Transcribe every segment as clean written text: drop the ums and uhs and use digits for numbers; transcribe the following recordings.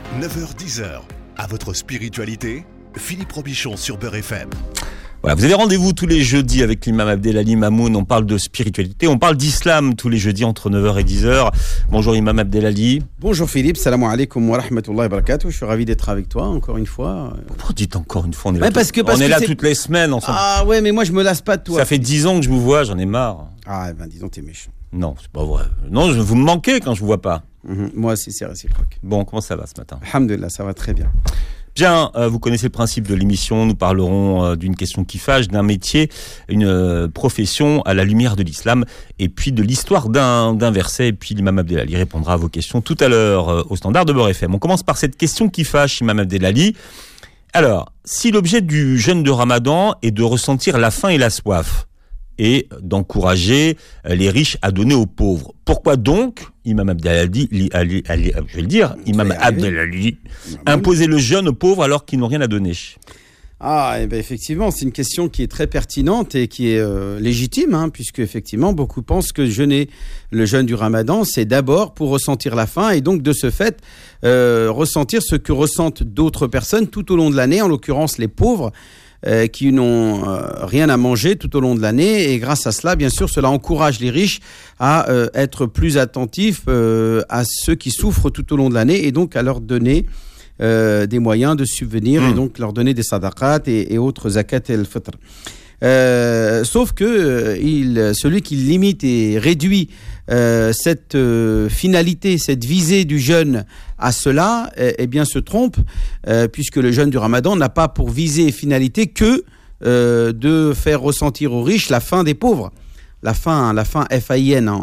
9h-10h, à votre spiritualité, Philippe Robichon sur Beurre FM. Voilà, vous avez rendez-vous tous les jeudis avec l'imam Abdelali Mamoun. On parle de spiritualité, on parle d'islam tous les jeudis entre 9h et 10h. Bonjour imam Abdelali. Bonjour Philippe, salam alaikum wa rahmatullahi wa barakatuh. Je suis ravi d'être avec toi encore une fois. Pourquoi dites encore une fois? On est là, parce que toutes les semaines ensemble. Ah ouais, mais moi je me lasse pas de toi. Ça fait 10 ans que je vous vois, j'en ai marre. Ah ben disons t'es méchant. Non, c'est pas vrai. Non, vous me manquez quand je vous vois pas. Moi aussi c'est réciproque. Bon, comment ça va ce matin? Alhamdulillah, ça va très bien. Bien, vous connaissez le principe de l'émission. Nous parlerons d'une question qui fâche, d'un métier, une profession à la lumière de l'islam, et puis de l'histoire d'un verset. Et puis l'imam Abdelali répondra à vos questions tout à l'heure au standard de Beurre FM. On commence par cette question qui fâche, imam Abdelali. Alors, si l'objet du jeûne de Ramadan est de ressentir la faim et la soif, et d'encourager les riches à donner aux pauvres, pourquoi donc, imam Abdelali, je vais le dire, imam Abdelali, imposer le jeûne aux pauvres alors qu'ils n'ont rien à donner? Ah, et ben effectivement, c'est une question qui est très pertinente et qui est légitime, puisque effectivement, beaucoup pensent que le jeûne du Ramadan, c'est d'abord pour ressentir la faim et donc de ce fait ressentir ce que ressentent d'autres personnes tout au long de l'année, en l'occurrence les pauvres, qui n'ont rien à manger tout au long de l'année, et grâce à cela, bien sûr, cela encourage les riches à être plus attentifs à ceux qui souffrent tout au long de l'année, et donc à leur donner des moyens de subvenir, et donc leur donner des sadaqat et autres zakat et al-fitr. Sauf que celui qui limite et réduit cette finalité, cette visée du jeûne à cela, eh bien se trompe, puisque le jeûne du Ramadan n'a pas pour visée et finalité que de faire ressentir aux riches la faim des pauvres, la faim F-A-I-M,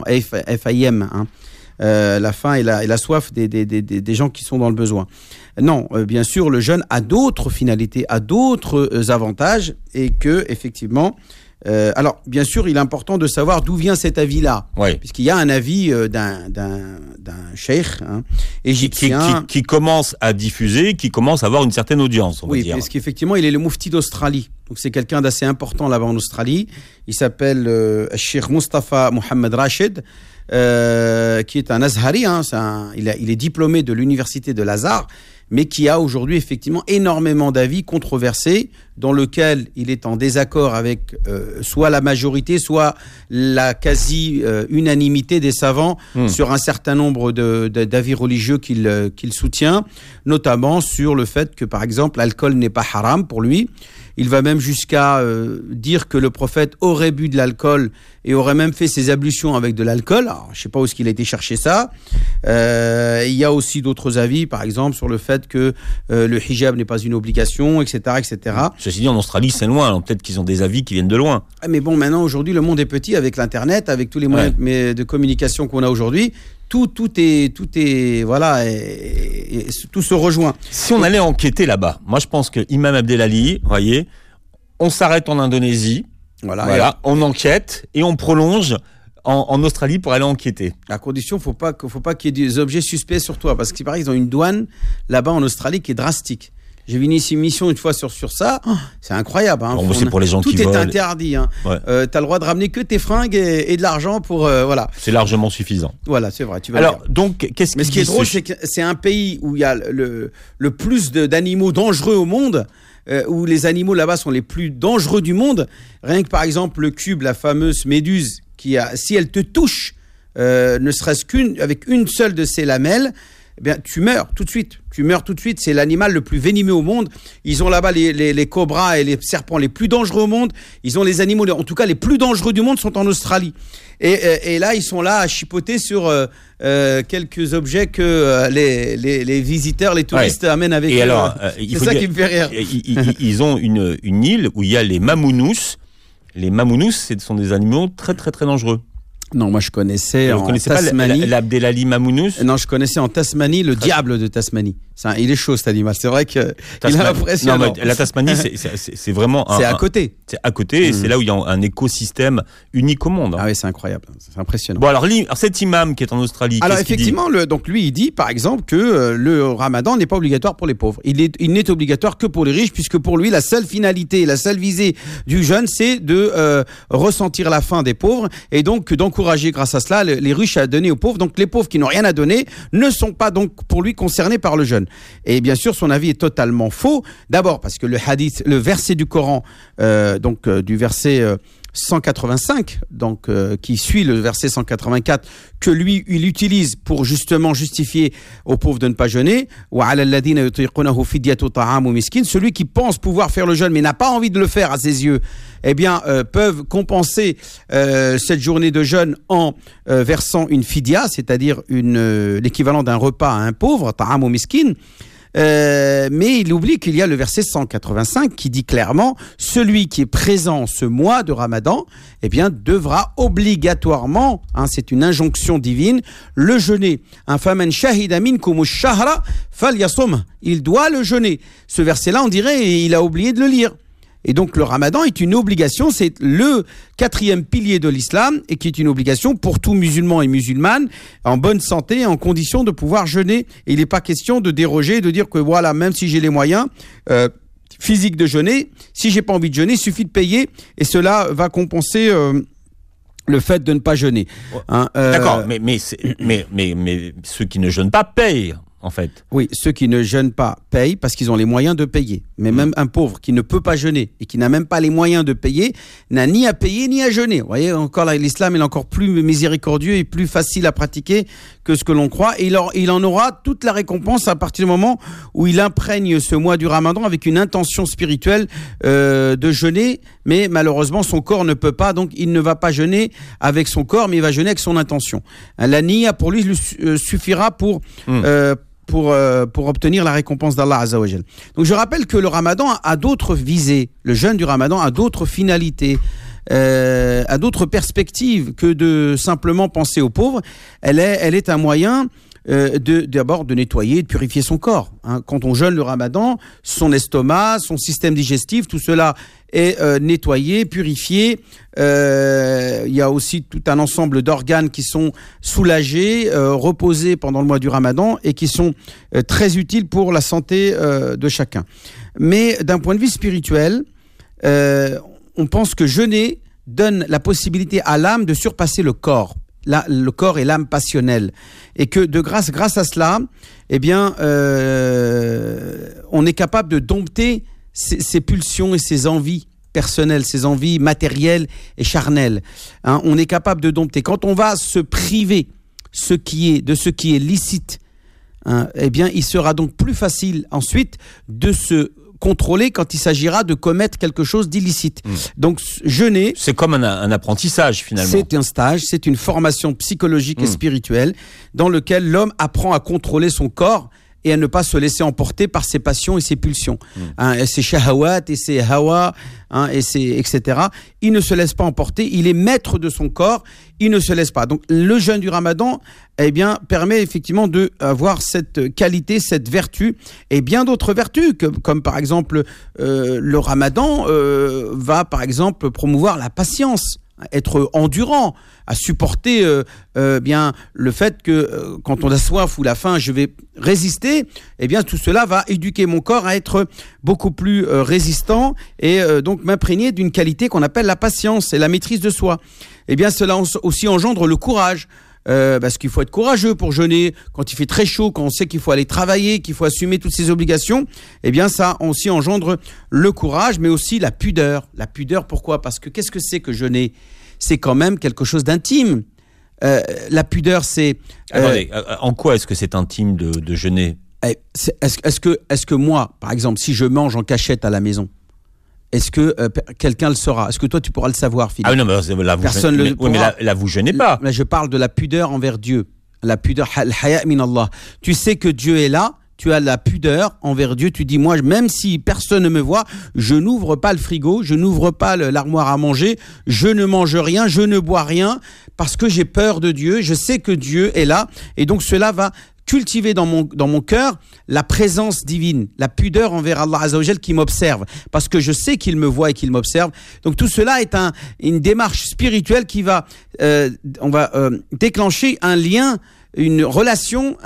la faim et la soif des gens qui sont dans le besoin. Non, bien sûr, le jeûne a d'autres finalités, a d'autres avantages, et que effectivement, alors bien sûr, il est important de savoir d'où vient cet avis-là, oui. Puisqu'il y a un avis d'un cheikh égyptien qui commence à diffuser, qui commence à avoir une certaine audience, on va dire. Oui, parce qu'effectivement, il est le moufti d'Australie. Donc c'est quelqu'un d'assez important là-bas en Australie. Il s'appelle Cheikh Mustafa Mohamed Rachid. Qui est un Azhari, il est diplômé de l'université de l'Azhar, mais qui a aujourd'hui effectivement énormément d'avis controversés, dans lequel il est en désaccord avec soit la majorité, soit la quasi-unanimité des savants sur un certain nombre d'avis religieux qu'il soutient, notamment sur le fait que, par exemple, l'alcool n'est pas haram pour lui. Il va même jusqu'à dire que le prophète aurait bu de l'alcool et aurait même fait ses ablutions avec de l'alcool. Alors, je ne sais pas où est-ce qu'il a été chercher ça. Il y a aussi d'autres avis, par exemple, sur le fait que le hijab n'est pas une obligation, etc., etc. Ceci dit, en Australie, c'est loin. Alors, peut-être qu'ils ont des avis qui viennent de loin. Mais bon, maintenant, aujourd'hui, le monde est petit avec l'Internet, avec tous les moyens de communication qu'on a aujourd'hui. Tout est voilà, et tout se rejoint. Si on allait enquêter là-bas, moi je pense que imam Abdelali, voyez, on s'arrête en Indonésie, voilà, on enquête et on prolonge en Australie pour aller enquêter. À condition, faut pas qu'il y ait des objets suspects sur toi, parce qu'il paraît qu'ils ont une douane là-bas en Australie qui est drastique. J'ai vu une émission une fois sur ça. C'est incroyable. Bon, c'est pour les gens qui volent. Tout est interdit. Ouais. T'as le droit de ramener que tes fringues et de l'argent pour voilà. C'est largement suffisant. Voilà, c'est vrai. Tu vas Alors, donc, Mais ce qui est drôle, c'est que c'est un pays où il y a le plus d'animaux dangereux au monde, où les animaux là-bas sont les plus dangereux du monde. Rien que par exemple le cube, la fameuse méduse, si elle te touche, ne serait-ce avec une seule de ses lamelles, eh bien, tu meurs tout de suite. C'est l'animal le plus venimeux au monde. Ils ont là-bas les cobras et les serpents les plus dangereux au monde. Ils ont les animaux, en tout cas les plus dangereux du monde sont en Australie. Et là, ils sont là à chipoter sur quelques objets que les visiteurs, les touristes amènent avec eux. Alors, c'est ça qui me fait rire. Ils ont une île où il y a les mamounous. Les mamounous, ce sont des animaux très très très dangereux. Non, moi je connaissais en Tasmanie. Pas l'Abdelali Mamounous? Non, je connaissais en Tasmanie le diable de Tasmanie. Il est chaud cet animal. C'est vrai que il est impressionnant. Non, mais la Tasmanie, c'est vraiment. C'est à côté. C'est à côté, et c'est là où il y a un écosystème unique au monde. Ah oui, c'est incroyable. C'est impressionnant. Bon, alors cet imam qui est en Australie. Alors effectivement, donc lui, il dit par exemple que le Ramadan n'est pas obligatoire pour les pauvres. Il n'est obligatoire que pour les riches, puisque pour lui, la seule finalité, la seule visée du jeûne, c'est de ressentir la faim des pauvres, et donc encouragé grâce à cela les riches à donner aux pauvres. Donc les pauvres qui n'ont rien à donner ne sont pas donc pour lui concernés par le jeûne. Et bien sûr, son avis est totalement faux. D'abord parce que le verset du Coran, du verset 185, qui suit le verset 184, que lui, il utilise pour justement justifier aux pauvres de ne pas jeûner. Celui qui pense pouvoir faire le jeûne mais n'a pas envie de le faire à ses yeux, peuvent compenser cette journée de jeûne en versant une fidya, c'est-à-dire l'équivalent d'un repas à un pauvre, ta'am ou miskin. Mais il oublie qu'il y a le verset 185 qui dit clairement celui qui est présent ce mois de Ramadan devra obligatoirement, c'est une injonction divine, le jeûner. Faman shahida minkum ash-shahra falyasum, il doit le jeûner. Ce verset-là, on dirait, il a oublié de le lire. Et donc le Ramadan est une obligation, c'est le 4e pilier de l'islam et qui est une obligation pour tout musulman et musulmane en bonne santé, en condition de pouvoir jeûner. Et il n'est pas question de déroger, de dire que voilà, même si j'ai les moyens physiques de jeûner, si j'ai pas envie de jeûner, il suffit de payer et cela va compenser le fait de ne pas jeûner. D'accord, mais ceux qui ne jeûnent pas payent. En fait. Oui, ceux qui ne jeûnent pas payent parce qu'ils ont les moyens de payer. Mais même un pauvre qui ne peut pas jeûner et qui n'a même pas les moyens de payer n'a ni à payer ni à jeûner. Vous voyez, encore là, l'islam est encore plus miséricordieux et plus facile à pratiquer que ce que l'on croit. Et il en aura toute la récompense à partir du moment où il imprègne ce mois du Ramadan avec une intention spirituelle de jeûner. Mais malheureusement, son corps ne peut pas. Donc, il ne va pas jeûner avec son corps, mais il va jeûner avec son intention. La niya, pour lui, suffira pour obtenir la récompense d'Allah Azza wa Jal. Donc je rappelle que le Ramadan a d'autres visées, le jeûne du Ramadan a d'autres finalités, a d'autres perspectives que de simplement penser aux pauvres. Elle est un moyen d'abord de nettoyer, de purifier son corps. Quand on jeûne le Ramadan, son estomac, son système digestif, tout cela est nettoyé, purifié. Il y a aussi tout un ensemble d'organes qui sont soulagés, reposés pendant le mois du Ramadan et qui sont très utiles pour la santé de chacun. Mais d'un point de vue spirituel, on pense que jeûner donne la possibilité à l'âme de surpasser le corps. Le corps et l'âme passionnelle, et que grâce à cela, on est capable de dompter ses pulsions et ses envies personnelles, ses envies matérielles et charnelles. On est capable de dompter. Quand on va se priver de ce qui est licite, il sera donc plus facile ensuite de se contrôler quand il s'agira de commettre quelque chose d'illicite. Donc jeûner, c'est comme un apprentissage finalement. C'est un stage, c'est une formation psychologique et spirituelle dans lequel l'homme apprend à contrôler son corps et à ne pas se laisser emporter par ses passions et ses pulsions, et ses shahawat et ses hawa, etc. Il ne se laisse pas emporter, il est maître de son corps, il ne se laisse pas. Donc le jeûne du Ramadan, permet effectivement de avoir cette qualité, cette vertu et bien d'autres vertus, comme par exemple le Ramadan va par exemple promouvoir la patience, être endurant, à supporter le fait que quand on a soif ou la faim, je vais résister. Tout cela va éduquer mon corps à être beaucoup plus résistant et donc m'imprégner d'une qualité qu'on appelle la patience et la maîtrise de soi. Cela aussi engendre le courage. Parce qu'il faut être courageux pour jeûner quand il fait très chaud, quand on sait qu'il faut aller travailler, qu'il faut assumer toutes ses obligations. Ça aussi engendre le courage, mais aussi la pudeur. La pudeur, pourquoi ? Parce que qu'est-ce que c'est que jeûner ? C'est quand même quelque chose d'intime. La pudeur, c'est... Attendez, en quoi est-ce que c'est intime de jeûner ? Est-ce que moi, par exemple, si je mange en cachette à la maison, est-ce que quelqu'un le saura ? Est-ce que toi, tu pourras le savoir, Philippe ? Ah non, mais là, vous jeûnez pas. Là, je parle de la pudeur envers Dieu. La pudeur, al-haya min Allah. Tu sais que Dieu est là, tu as la pudeur envers Dieu. Tu dis, moi, même si personne ne me voit, je n'ouvre pas le frigo, je n'ouvre pas l'armoire à manger, je ne mange rien, je ne bois rien, parce que j'ai peur de Dieu, je sais que Dieu est là. Et donc, cela va cultiver dans mon cœur la présence divine, la pudeur envers Allah Azza wa Jal qui m'observe, parce que je sais qu'il me voit et qu'il m'observe. Donc tout cela est une démarche spirituelle qui va, on va déclencher un lien une relation,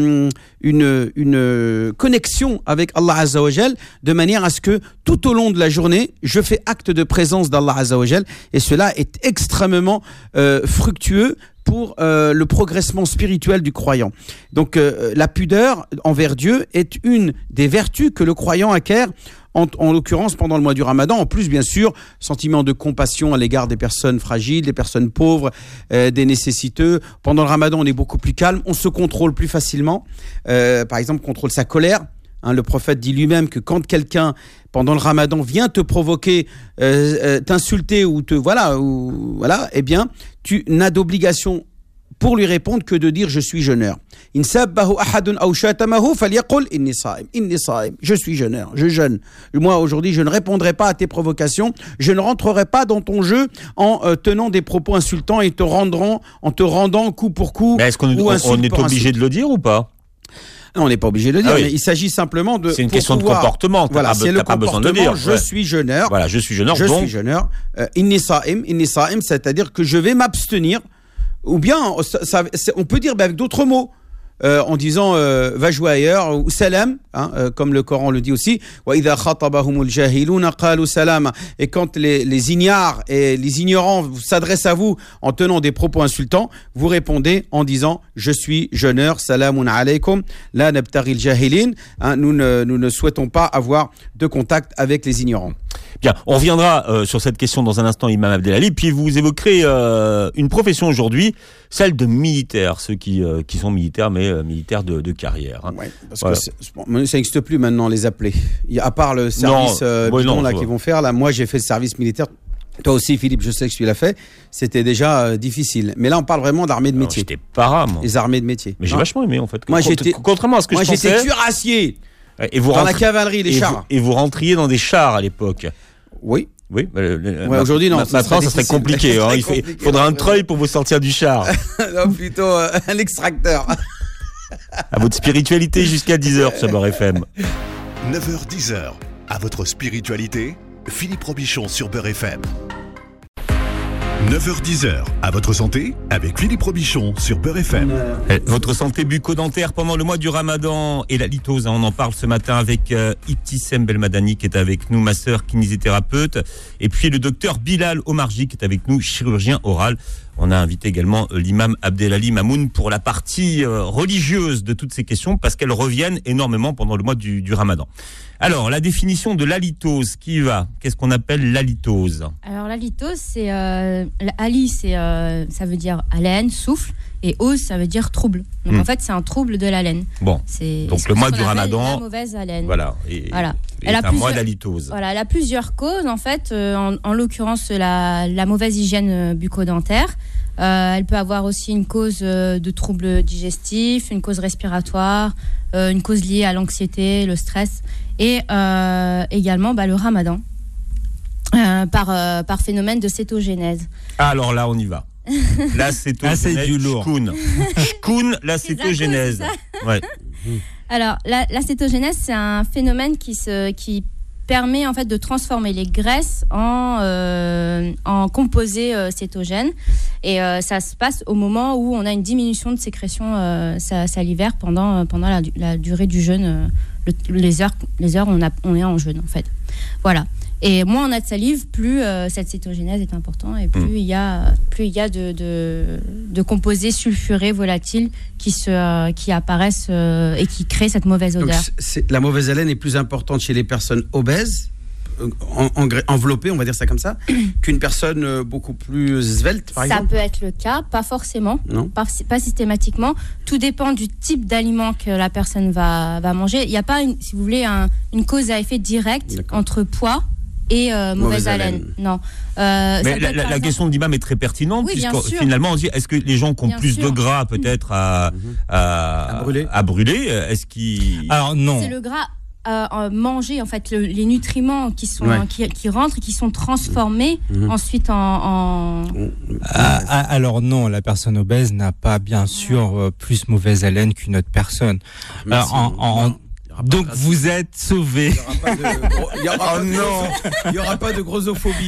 une connexion avec Allah Azza wa Jal, de manière à ce que tout au long de la journée, je fais acte de présence d'Allah Azza wa Jal, et cela est extrêmement fructueux pour le progressement spirituel du croyant. Donc la pudeur envers Dieu est une des vertus que le croyant acquiert, en l'occurrence pendant le mois du Ramadan. En plus, bien sûr, sentiment de compassion à l'égard des personnes fragiles, des personnes pauvres, des nécessiteux. Pendant le Ramadan, on est beaucoup plus calme, on se contrôle plus facilement. Par exemple, contrôle sa colère. Le prophète dit lui-même que quand quelqu'un, pendant le Ramadan, vient te provoquer, t'insulter ou eh bien, tu n'as d'obligation pour lui répondre que de dire je suis jeûneur. In sabbahu ahadun aw shatamahu falyaqul inni sa'im. Je suis jeûneur, je jeûne. Moi aujourd'hui, je ne répondrai pas à tes provocations, je ne rentrerai pas dans ton jeu en tenant des propos insultants et en te rendant coup pour coup. Mais est-ce qu'on est obligé de le dire ou pas? Non, on n'est pas obligé de le dire, mais il s'agit simplement de... C'est une question de comportement, voilà, c'est le comportement, de dire. Je suis jeûneur. Voilà, je suis jeûneur, donc... suis jeûneur. Inni sa'im, c'est-à-dire que je vais m'abstenir. Ou bien, on peut dire avec d'autres mots, en disant va jouer ailleurs, ou salam, comme le Coran le dit aussi. Et quand les ignares et les ignorants s'adressent à vous en tenant des propos insultants, vous répondez en disant je suis jeûneur, salamun alaykum, la nabtaghi al-jahilin. Nous ne souhaitons pas avoir de contact avec les ignorants. Bien, on reviendra sur cette question dans un instant, Imam Abdelali. Puis vous évoquerez une profession aujourd'hui, celle de militaire, ceux qui sont militaires, mais militaires de carrière. Oui, parce que ça n'existe plus maintenant, les appelés. À part le service qu'ils vont faire, là, moi j'ai fait le service militaire. Toi aussi, Philippe, je sais que tu l'as fait. C'était déjà difficile. Mais là, on parle vraiment d'armée de métier. J'étais para, moi. Les armées de métier. Mais j'ai vachement aimé, en fait. Moi, contrairement à ce que je pensais. Moi, j'étais cuirassier. Dans la cavalerie, les chars. Et vous rentriez dans des chars à l'époque. Oui. Oui, aujourd'hui non. Maintenant, ça serait compliqué. Il faudra un treuil pour vous sortir du char. Non, plutôt un extracteur. À votre spiritualité jusqu'à 10h sur Beurre FM. 9h-10h, à votre spiritualité, Philippe Robichon sur Beurre FM. 9h-10h, à votre santé, avec Philippe Robichon sur Beurre FM. Votre santé bucco-dentaire pendant le mois du Ramadan et la litose, on en parle ce matin avec Ibtissem Belmadani qui est avec nous, masseur kinésithérapeute, et puis le docteur Bilal Omarji qui est avec nous, chirurgien oral. On a invité également l'imam Abdelali Mamoun pour la partie religieuse de toutes ces questions parce qu'elles reviennent énormément pendant le mois du Ramadan. Alors, la définition de l'halitose, qui va? Qu'est-ce qu'on appelle l'halitose? Alors, l'halitose, c'est... Ali, ça veut dire haleine, souffle, et ose, ça veut dire trouble. Donc, en fait, c'est un trouble de l'haleine. Bon, donc le mois du Ramadan... La mauvaise haleine. Voilà. Elle a un mois d'halitose. Voilà, elle a plusieurs causes, en fait. En l'occurrence, la mauvaise hygiène bucco-dentaire. Elle peut avoir aussi une cause de troubles digestifs, une cause respiratoire, une cause liée à l'anxiété, le stress, et également le Ramadan, par phénomène de cétogénèse. Alors là, on y va. La cétogénèse, c'est du lourd. Shkoun, la cétogénèse. Ouais. Alors, la cétogénèse, c'est un phénomène qui permet en fait de transformer les graisses en composés cétogènes, et ça se passe au moment où on a une diminution de sécrétion salivaire pendant la durée du jeûne, les heures on est en jeûne en fait. Voilà. Et moins on a de salive, plus cette cétogénèse est importante, et plus il y a de composés sulfurés volatiles qui apparaissent et qui créent cette mauvaise odeur. Donc la mauvaise haleine est plus importante chez les personnes obèses, enveloppées, on va dire ça comme ça, qu'une personne beaucoup plus svelte, par exemple. Ça peut être le cas, pas forcément, pas systématiquement. Tout dépend du type d'aliment que la personne va manger. Il n'y a pas, si vous voulez, une cause à effet direct entre poids et mauvaise haleine. Non. Mais la question de l'imam est très pertinente, oui, puisque finalement on dit, est-ce que les gens qui ont plus de gras peut-être à brûler, est-ce qu'ils... Alors non. C'est le gras manger en fait les nutriments qui rentrent et qui sont transformés ensuite en... Alors non, la personne obèse n'a pas bien sûr plus mauvaise haleine qu'une autre personne. Donc vous êtes sauvés. Il n'y aura pas de grossophobie.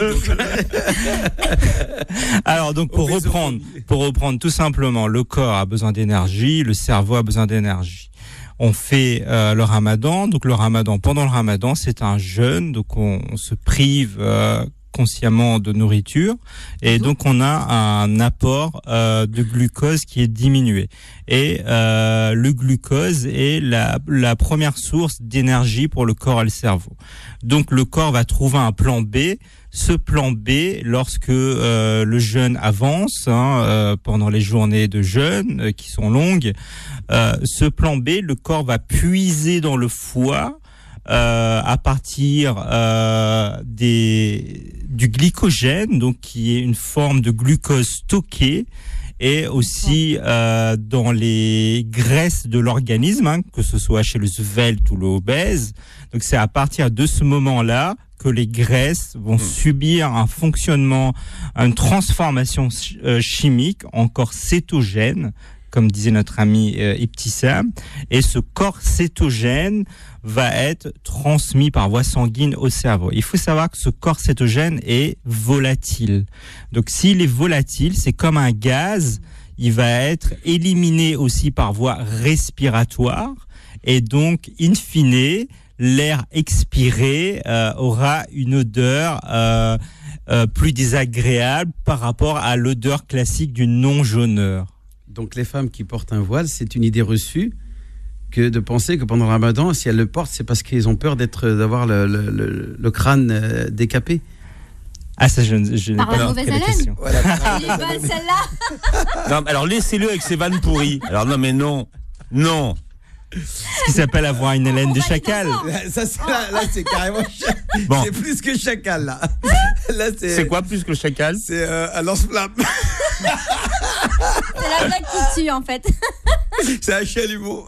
Alors donc pour reprendre tout simplement, le corps a besoin d'énergie, le cerveau a besoin d'énergie. On fait le ramadan. Donc le ramadan, pendant le ramadan, c'est un jeûne. Donc on se prive consciemment de nourriture et donc on a un apport de glucose qui est diminué. Et le glucose est la première source d'énergie pour le corps et le cerveau. Donc le corps va trouver un plan B. Ce plan B, lorsque le jeûne avance, pendant les journées de jeûne qui sont longues, ce plan B, le corps va puiser dans le foie à partir du glycogène, donc qui est une forme de glucose stocké, et aussi dans les graisses de l'organisme, que ce soit chez le svelte ou l'obèse. Donc c'est à partir de ce moment-là que les graisses vont subir un fonctionnement, une transformation chimique en corps cétogène, comme disait notre ami Ibtissam, et ce corps cétogène va être transmis par voie sanguine au cerveau. Il faut savoir que ce corps cétogène est volatile. Donc s'il est volatile, c'est comme un gaz, il va être éliminé aussi par voie respiratoire, et donc, in fine, l'air expiré aura une odeur plus désagréable par rapport à l'odeur classique du non-jeûneur. Donc les femmes qui portent un voile, c'est une idée reçue que de penser que pendant le ramadan, si elles le portent, c'est parce qu'ils ont peur d'avoir le crâne décapé. Ah, ça, je n'ai pas la mauvaise haleine. Voilà. Elle est bonne celle-là. Non, alors laissez-le avec ses vannes pourries. Alors non, mais non. Ce qui s'appelle avoir une haleine de chacal. Ça, là, c'est carrément Bon. c'est plus que chacal, là. Là C'est quoi plus que le chacal? C'est un lance-flamme. C'est la blague qui tue, en fait. C'est un chalumeau.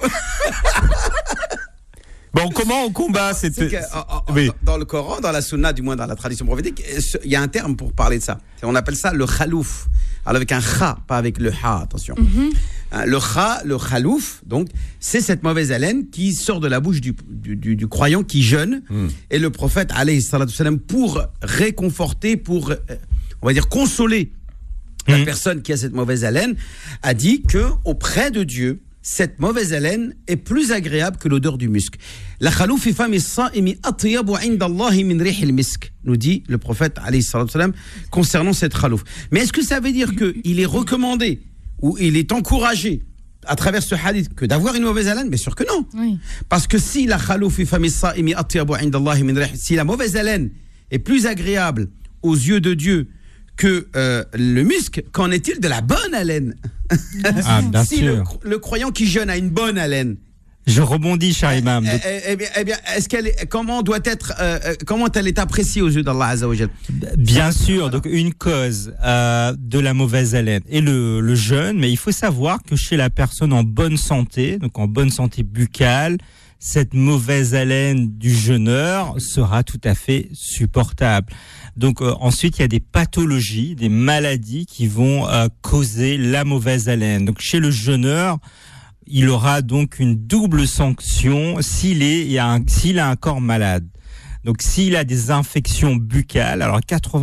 Bon, comment on combat cette... Oui. Dans le Coran, dans la Sunna, du moins dans la tradition prophétique, il y a un terme pour parler de ça. On appelle ça le khalouf. Alors avec un kha, pas avec le ha, attention. Le kha, le khalouf, donc, c'est cette mauvaise haleine qui sort de la bouche du croyant qui jeûne. Et le prophète, alayhi salatu salam, pour réconforter, pour, on va dire, consoler la personne qui a cette mauvaise haleine, a dit que auprès de Dieu, cette mauvaise haleine est plus agréable que l'odeur du musc. La khalouf fi fami as-sa'imi atyabu 'inda Allah min rih al-misk, nous dit le prophète alayhi salatu salam concernant cette khalouf. Mais est-ce que ça veut dire que il est recommandé ou il est encouragé à travers ce hadith que d'avoir une mauvaise haleine? Bien sûr que non. Oui. Parce que si la khalouf fi fami as-sa'imi atyabu 'inda Allah min rih, si la mauvaise haleine est plus agréable aux yeux de Dieu que le musc, qu'en est-il de la bonne haleine? Bien si sûr. Le croyant qui jeûne a une bonne haleine, Je rebondis, cher imam. Eh bien, comment elle est appréciée aux yeux d'Allah Azza wa Jal? Bien sûr, donc une cause de la mauvaise haleine et le jeûne, mais il faut savoir que chez la personne en bonne santé, donc en bonne santé buccale, cette mauvaise haleine du jeûneur sera tout à fait supportable. Donc ensuite, il y a des pathologies, des maladies qui vont causer la mauvaise haleine. Donc chez le jeûneur, il aura donc une double sanction s'il a un corps malade. Donc s'il a des infections buccales, alors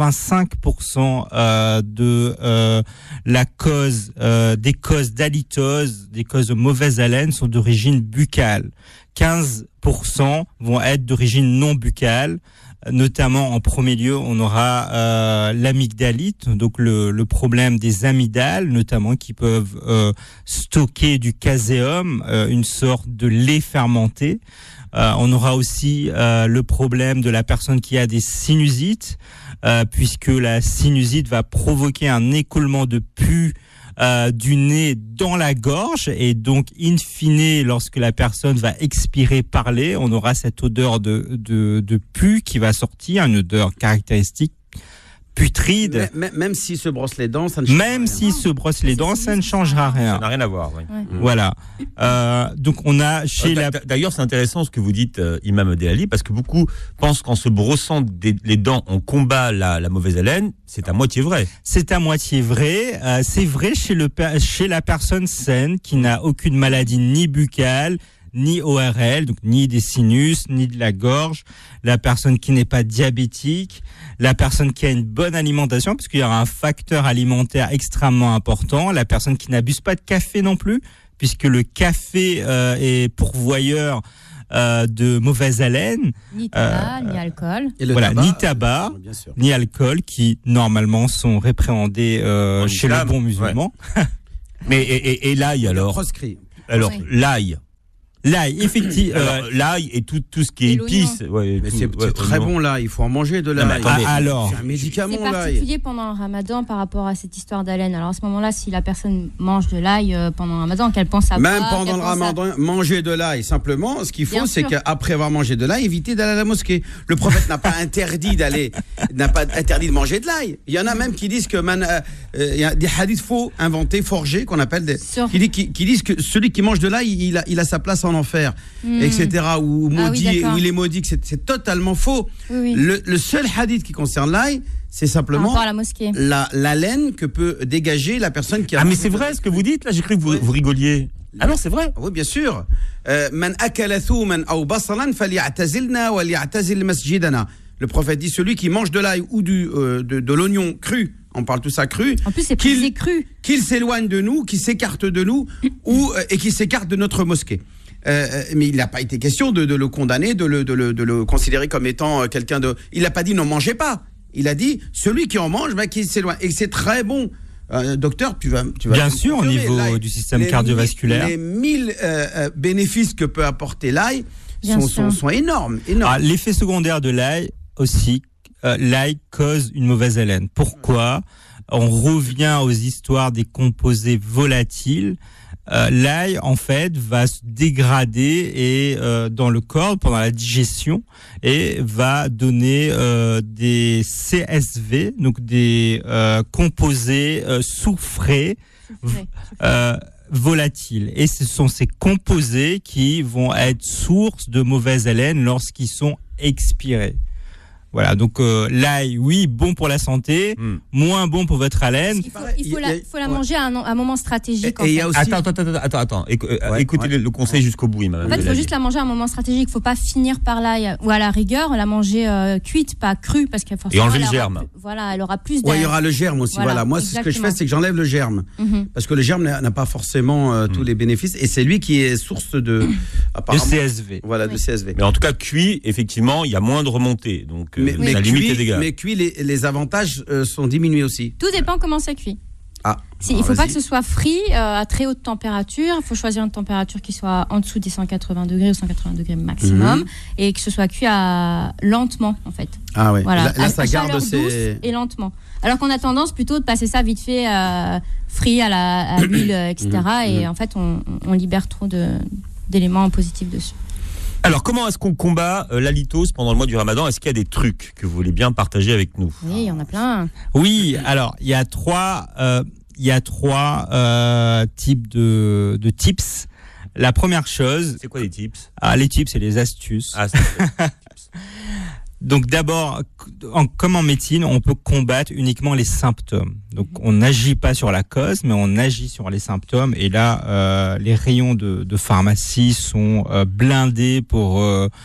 85% de la cause des causes d'halitose, des causes de mauvaise haleine sont d'origine buccale. 15% vont être d'origine non buccale. Notamment, en premier lieu, on aura l'amygdalite, donc le problème des amygdales, notamment qui peuvent stocker du caséum, une sorte de lait fermenté. On aura aussi le problème de la personne qui a des sinusites, puisque la sinusite va provoquer un écoulement de pus du nez dans la gorge, et donc in fine, lorsque la personne va expirer, parler, on aura cette odeur de pus qui va sortir, une odeur caractéristique putride. Même s'il se brosse les dents, ça ne changera rien. Même s'il se brosse les dents, ça ne changera rien. Ça n'a rien à voir. Oui. Ouais. Voilà. Donc on a chez D'ailleurs, c'est intéressant ce que vous dites, Imam Abdelali, parce que beaucoup pensent qu'en se brossant les dents, on combat la mauvaise haleine. C'est à moitié vrai. C'est à moitié vrai. C'est vrai chez la personne saine qui n'a aucune maladie ni buccale ni ORL, donc ni des sinus, ni de la gorge, la personne qui n'est pas diabétique, la personne qui a une bonne alimentation, parce qu'il y aura un facteur alimentaire extrêmement important, la personne qui n'abuse pas de café non plus, puisque le café est pourvoyeur de mauvaise haleine. Ni tabac, ni alcool. Voilà, tabac, ni tabac, ni alcool, qui normalement sont répréhendés chez le bon musulman. Ouais. Mais et l'ail alors Proscrit. Alors Oui. l'ail. L'ail, effectivement. Alors, l'ail et tout ce qui est Et épice. Ouais, Mais tout, c'est très oignon. bon là, il faut en manger de l'ail. attendez. Alors, C'est un médicament C'est l'ail. particulier pendant le ramadan par rapport à cette histoire d'haleine. Alors à ce moment-là, si la personne mange de l'ail pendant le ramadan, qu'elle pense à Même boire, pendant qu'elle le pense à- ramadan, manger de l'ail. Simplement, ce qu'il faut, Bien c'est sûr. qu'après avoir mangé de l'ail, éviter d'aller à la mosquée. Le prophète n'a pas interdit de manger de l'ail. Il y en a même qui disent que il y a des hadiths faux, inventés, forgés, qu'on appelle Sur- qui disent que celui qui mange de l'ail, il a sa place en enfer, etc. Ou Ah oui, maudit, d'accord. ou il est maudit. C'est totalement faux. Oui, oui. Le seul hadith qui concerne l'ail, c'est Par simplement rapport à la mosquée. la laine que peut dégager la personne qui a. Ah mais c'est vrai ce que vous dites là, j'ai cru que vous rigoliez. Ah non, c'est vrai. Oui, bien sûr. Man akala thuman aw basalan faly'tazilna wa li'tazil masjidana. Le prophète dit celui qui mange de l'ail ou de l'oignon cru, on parle tout ça cru, En plus, c'est précisé cru. qu'il s'éloigne de nous, qu'il s'écarte de nous et qu'il s'écarte de notre mosquée. Mais il n'a pas été question de le condamner, de le considérer comme étant quelqu'un de. Il n'a pas dit n'en mangez pas. Il a dit celui qui en mange, qu'il s'éloigne. Et c'est très bon. Docteur, tu vas bien sûr, au niveau l'ail, du système les cardiovasculaire. Les 1000 bénéfices que peut apporter l'ail Bien sûr. sont énormes. Ah, l'effet secondaire de l'ail aussi, l'ail cause une mauvaise haleine. Pourquoi ? On revient aux histoires des composés volatiles. L'ail, en fait, va se dégrader et dans le corps pendant la digestion et va donner des CSV, donc des composés soufrés volatiles. Et ce sont ces composés qui vont être source de mauvaise haleine lorsqu'ils sont expirés. Voilà, donc l'ail, oui, bon pour la santé, moins bon pour votre haleine. Il faut la manger à un moment stratégique. Et il y a aussi. Attends. Écoutez le conseil jusqu'au bout, En fait, il faut juste la manger à un moment stratégique. Il ne faut pas finir par l'ail. Ou à la rigueur, la manger cuite, pas crue. Parce que Et enlever le germe. Voilà, elle aura plus Ouais, il y aura le germe aussi. Voilà. Moi, ce que je fais, c'est que j'enlève le germe. Parce que le germe n'a pas forcément tous les bénéfices. Et c'est lui qui est source de. De apparemment, CSV. Voilà, de CSV. Mais en tout cas, cuit, effectivement, il y a moins de remontée. Donc, ça limite les dégâts. Mais cuit, les avantages sont diminués aussi. Tout dépend comment ça cuit. Ah. Il ne faut pas vas-y. que ce soit frit à très haute température. Il faut choisir une température qui soit en dessous des 180 degrés ou 180 degrés maximum. Et que ce soit cuit lentement, en fait. Ah ouais. Voilà, Là, ça à garde chaleur ses. douce et lentement. Alors qu'on a tendance plutôt de passer ça vite fait frit à l'huile, etc. Et en fait, on libère trop d'éléments positifs dessus. Alors, comment est-ce qu'on combat l'halitose pendant le mois du Ramadan ? Est-ce qu'il y a des trucs que vous voulez bien partager avec nous ? Oui, il y en a plein. Oui, alors il y a trois types de tips. La première chose, C'est quoi les tips ? les tips, c'est les astuces. Ah, c'est Donc d'abord, comme en médecine, on peut combattre uniquement les symptômes. Donc on n'agit pas sur la cause, mais on agit sur les symptômes. Et là, les rayons de pharmacie sont blindés pour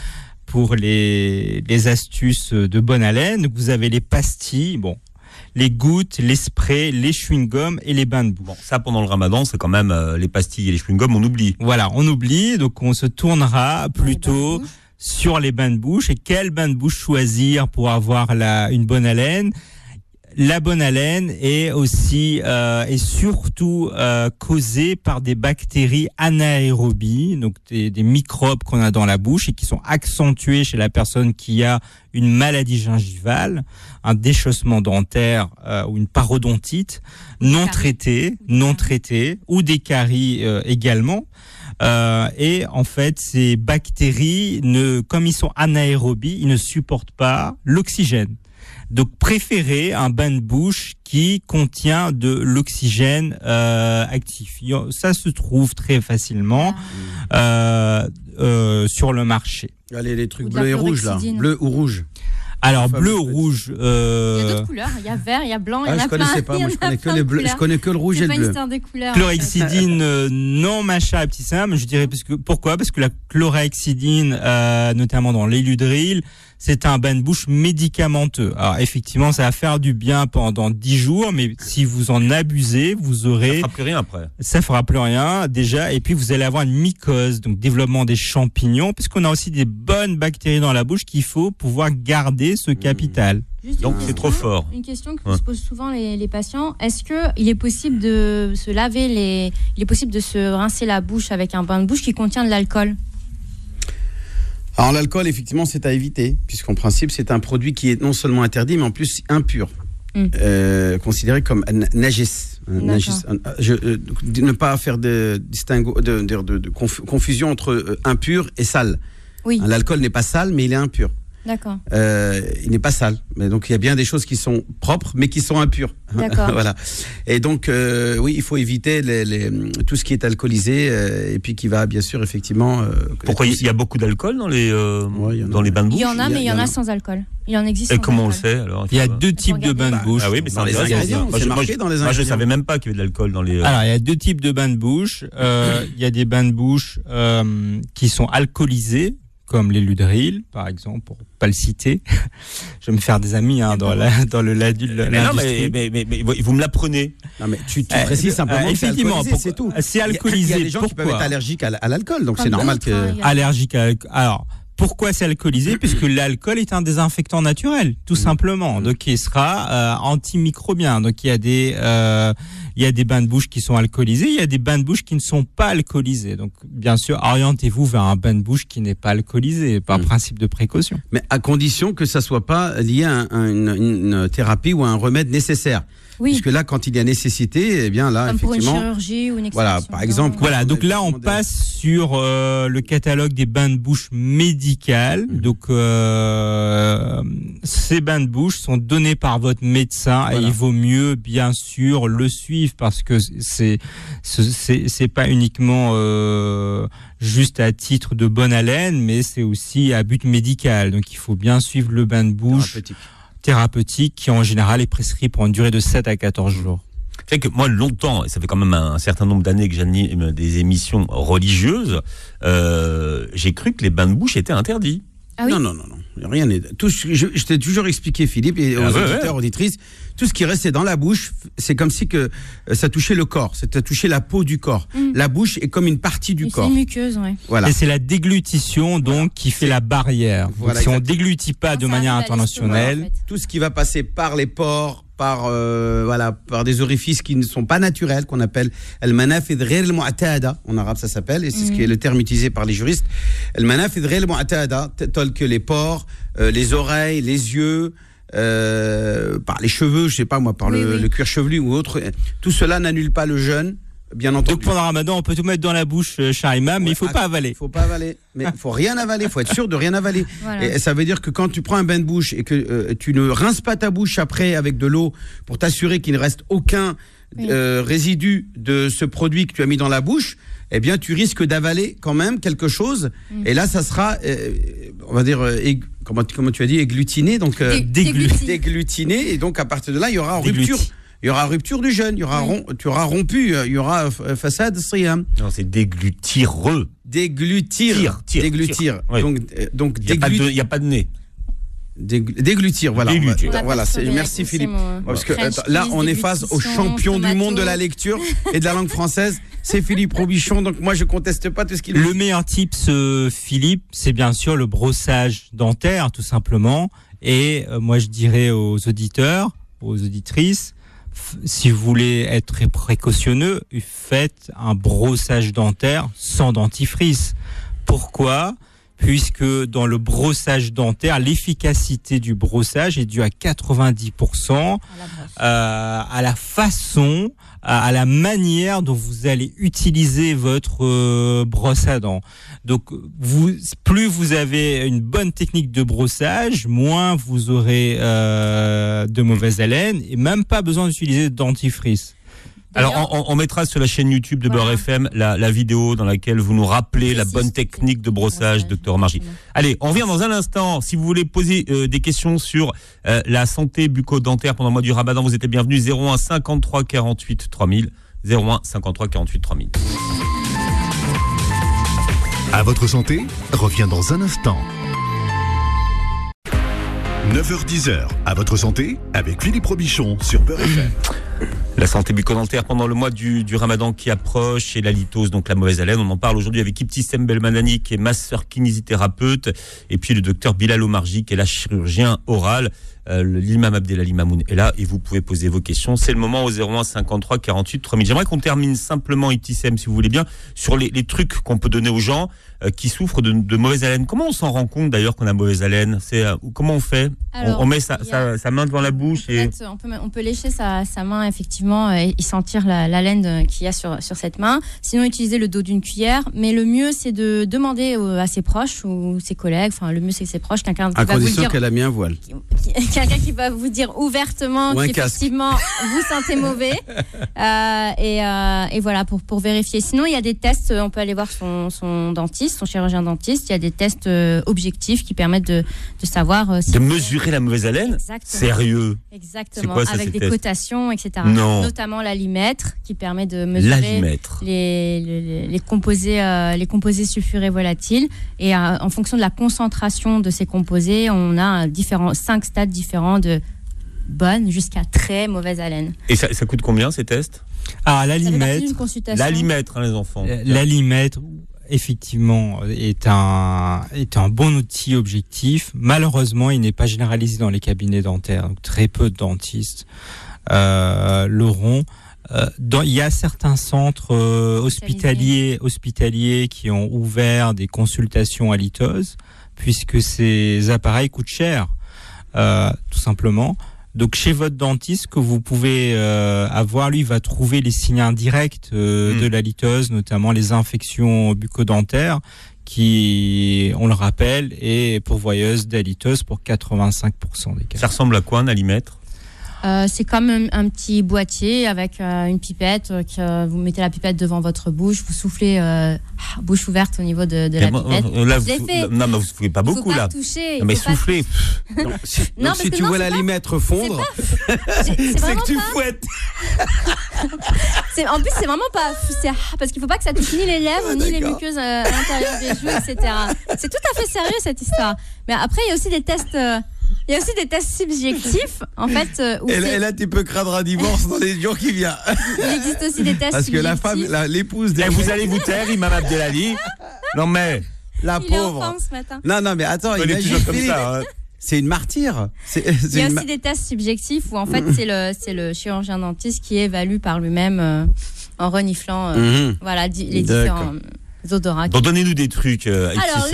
les astuces de bonne haleine. Donc, vous avez les pastilles, les gouttes, les sprays, les chewing-gums et les bains de boue. Bon, ça pendant le Ramadan, c'est quand même les pastilles et les chewing-gums, on oublie. Voilà, on oublie. Donc on se tournera plutôt sur les bains de bouche. Et quel bain de bouche choisir pour avoir une bonne haleine ? La bonne haleine est aussi et surtout causée par des bactéries anaérobies, donc des microbes qu'on a dans la bouche et qui sont accentués chez la personne qui a une maladie gingivale, un déchaussement dentaire ou une parodontite non traitée, ou des caries également. Et en fait, ces bactéries, comme ils sont anaérobies, ils ne supportent pas l'oxygène. Donc, préférez un bain de bouche qui contient de l'oxygène actif. Ça se trouve très facilement sur le marché. Allez, les trucs Ou de la bleus et rouges, là. chlorhexidine. Bleu ou rouge. Alors bleu, rouge. Il y a d'autres couleurs. Il y a vert, il y a blanc, il y en a je plein. connaissais pas. Moi, je connais que les bleus. Je connais que le rouge et C'est le pas une bleu. histoire des couleurs. Chlorhexidine, non, machin, petit Sam. Je dirais pourquoi? Parce que la chlorhexidine, notamment dans l'éludril, c'est un bain-de-bouche médicamenteux. Alors effectivement, ça va faire du bien pendant 10 jours, mais si vous en abusez, vous aurez... Ça fera plus rien après. Ça fera plus rien déjà, et puis vous allez avoir une mycose, donc développement des champignons, puisqu'on a aussi des bonnes bactéries dans la bouche qu'il faut pouvoir garder ce capital. Juste Donc une c'est trop question, fort. Une question que se posent souvent les patients. Est-ce qu'il est possible de se laver il est possible de se rincer la bouche avec un bain de bouche qui contient de l'alcool? Alors l'alcool, effectivement, c'est à éviter, puisqu'en principe, c'est un produit qui est non seulement interdit, mais en plus impur, considéré comme najis. Ne pas faire de confusion entre impur et sale. Oui. L'alcool n'est pas sale, mais il est impur. D'accord. Il n'est pas sale. Mais donc il y a bien des choses qui sont propres, mais qui sont impures. D'accord. Voilà. Et donc oui, il faut éviter tout ce qui est alcoolisé et puis qui va bien sûr effectivement. Pourquoi il y a beaucoup d'alcool dans les bains de bouche? Il y en a, mais il y en a sans alcool. Il en existe. Et sans comment on le alcool. sait alors? Il y a deux types de bains de bouche. Ah oui, mais dans les ingrédients. C'est marqué dans les ingrédients. Moi, je savais même pas qu'il y avait de l'alcool dans les. Alors, il y a deux types de bains de bouche. Il y a des bains de bouche qui sont alcoolisés, comme l'éludril, par exemple, pour pas le citer. Je vais me faire des amis dans l'industrie. Mais vous me l'apprenez. Non, mais tu précises simplement que c'est alcoolisé, c'est tout. C'est alcoolisé. Il y a des gens qui peuvent être allergiques à l'alcool, donc c'est normal que... Allergique à l'alcool. Alors, pourquoi c'est alcoolisé? Puisque l'alcool est un désinfectant naturel, tout simplement. Donc, il sera antimicrobien. Donc, il y a des bains de bouche qui sont alcoolisés, il y a des bains de bouche qui ne sont pas alcoolisés. Donc, bien sûr, orientez-vous vers un bain de bouche qui n'est pas alcoolisé, par principe de précaution. Mais à condition que ça soit pas lié à une thérapie ou à un remède nécessaire. Oui. Puisque là, quand il y a nécessité, eh bien là, comme effectivement, pour une chirurgie ou une extraction. Voilà, par exemple. Voilà, donc là, on passe sur le catalogue des bains de bouche médicales. Donc, ces bains de bouche sont donnés par votre médecin et il vaut mieux, bien sûr, le suivre parce que c'est pas uniquement juste à titre de bonne haleine, mais c'est aussi à but médical. Donc, il faut bien suivre le bain de bouche thérapeutique qui en général est prescrit pour une durée de 7 à 14 jours. C'est que moi longtemps, et ça fait quand même un certain nombre d'années que j'anime des émissions religieuses, j'ai cru que les bains de bouche étaient interdits. Ah oui. Non. Rien n'est. Je t'ai toujours expliqué, Philippe, et aux auditeurs, auditrices, tout ce qui restait dans la bouche, c'est comme si que ça touchait le corps, ça touchait la peau du corps. La bouche est comme une partie du corps. C'est une muqueuse, ouais. Voilà. Et c'est la déglutition donc qui fait la barrière. Voilà, si on déglutit pas de manière intentionnelle, en fait. Tout ce qui va passer par les pores, par des orifices qui ne sont pas naturels, qu'on appelle al-manafidh ghayr al-mu'tada, en arabe ça s'appelle, et c'est ce qui est le terme utilisé par les juristes. Al-manafidh ghayr al-mu'tada, tels que les pores, les oreilles, les yeux, par les cheveux, je sais pas moi, par le cuir chevelu ou autre. Tout cela n'annule pas le jeûne, bien entendu. donc pendant le Ramadan, on peut tout mettre dans la bouche, Charima, mais il faut pas avaler. Il faut pas avaler, mais il faut rien avaler. Il faut être sûr de rien avaler. Voilà. Et ça veut dire que quand tu prends un bain de bouche et que tu ne rinces pas ta bouche après avec de l'eau pour t'assurer qu'il ne reste aucun résidu de ce produit que tu as mis dans la bouche, eh bien tu risques d'avaler quand même quelque chose. Et là, ça sera, on va dire, comment tu as dit, égglutiné, donc déglutiné. Et donc à partir de là, il y aura rupture. Il y aura rupture du jeûne, tu auras rompu, il y aura façade siyam. Non, c'est déglutireux. Déglutir. Oui. Donc il n'y a pas de nez. Déglutir, voilà. Voilà, merci Philippe. Parce que là, on est face au champion du monde de la lecture et de la langue française. C'est Philippe Robichon, donc moi je conteste pas tout ce qu'il dit. Le meilleur tips, Philippe, c'est bien sûr le brossage dentaire, tout simplement. Et moi je dirais aux auditeurs, aux auditrices, si vous voulez être très précautionneux, faites un brossage dentaire sans dentifrice. Pourquoi ? Puisque dans le brossage dentaire, l'efficacité du brossage est due à 90% à la façon, à la manière dont vous allez utiliser votre brosse à dents. Donc, plus vous avez une bonne technique de brossage, moins vous aurez de mauvaise haleine et même pas besoin d'utiliser de dentifrice. Alors, on mettra sur la chaîne YouTube de Beurre FM la vidéo dans laquelle vous nous rappelez la bonne technique de brossage, docteur Margie. Allez, on revient dans un instant. Si vous voulez poser des questions sur la santé bucco-dentaire pendant le mois du Ramadan, vous êtes bienvenus. 01 53 48 3000. 01 53 48 3000. À votre santé, revient dans un instant. 9h-10h, à votre santé, avec Philippe Robichon sur Beurre FM. La santé bucco-dentaire pendant le mois du Ramadan qui approche et la litose, donc la mauvaise haleine. On en parle aujourd'hui avec Ibtissem Belmadani qui est masseur kinésithérapeute et puis le docteur Bilal Omarji qui est la chirurgien oral. L'imam Abdelali Mamoun est là et vous pouvez poser vos questions. C'est le moment au 01 53 48 3000. J'aimerais qu'on termine simplement, Ibtissem, si vous voulez bien, sur les trucs qu'on peut donner aux gens qui souffrent de mauvaise haleine. Comment on s'en rend compte d'ailleurs qu'on a mauvaise haleine? Comment on fait? Alors, on met sa main devant la bouche et... On peut lécher sa main effectivement et sentir la laine qu'il y a sur cette main. Sinon, utiliser le dos d'une cuillère. Mais le mieux, c'est de demander à ses proches ou ses collègues. Enfin, le mieux, c'est que ses proches, quelqu'un qui à va vous condition dire, qu'elle a mis un voile. quelqu'un qui va vous dire ouvertement qu'effectivement vous sentez mauvais. Et voilà, pour vérifier. Sinon, il y a des tests. On peut aller voir son dentiste, son chirurgien dentiste. Il y a des tests objectifs qui permettent de savoir si de mesurer la mauvaise haleine. Exactement. Sérieux? Exactement. Quoi, ça, avec des cotations, etc. Non. Notamment l'alimètre qui permet de mesurer les composés sulfurés volatiles. Et en fonction de la concentration de ces composés, on a 5 stades différents de bonne jusqu'à très mauvaise haleine. Et ça coûte combien ces tests? L'alimètre, les enfants. L'alimètre, effectivement, est un bon outil objectif. Malheureusement, il n'est pas généralisé dans les cabinets dentaires. Donc, très peu de dentistes l'auront. Il y a certains centres hospitaliers qui ont ouvert des consultations à litose, puisque ces appareils coûtent cher, tout simplement. Donc chez votre dentiste que vous pouvez avoir, lui va trouver les signes indirects de la litose, notamment les infections bucco-dentaires, qui, on le rappelle, est pourvoyeuse d'halitose pour 85% des cas. Ça ressemble à quoi un alimètre? C'est comme un petit boîtier avec une pipette. Vous mettez la pipette devant votre bouche, vous soufflez bouche ouverte au niveau de la pipette. Non, mais vous soufflez pas beaucoup là. Toucher, mais soufflez. Si tu vois l'alimètre fondre, c'est que tu fouettes. En plus, c'est vraiment pas. Parce qu'il faut pas que ça touche ni les lèvres, ni les muqueuses à l'intérieur des joues, etc. C'est tout à fait sérieux cette histoire. Mais après, il y a aussi des tests. Il y a aussi des tests subjectifs, en fait. Et là, tu peux craindre un divorce dans les jours qui viennent. Il existe aussi des tests subjectifs. Parce que la femme, l'épouse... vous allez vous taire, Imam Abdelali. Non, mais... La pauvre. Est en ce matin. Non, mais attends, il est toujours comme ça. Hein. C'est une martyre. Il y a aussi des tests subjectifs où, en fait, c'est le chirurgien dentiste qui évalue par lui-même en reniflant les différents... odorats. Bon, donnez-nous des trucs. Alors,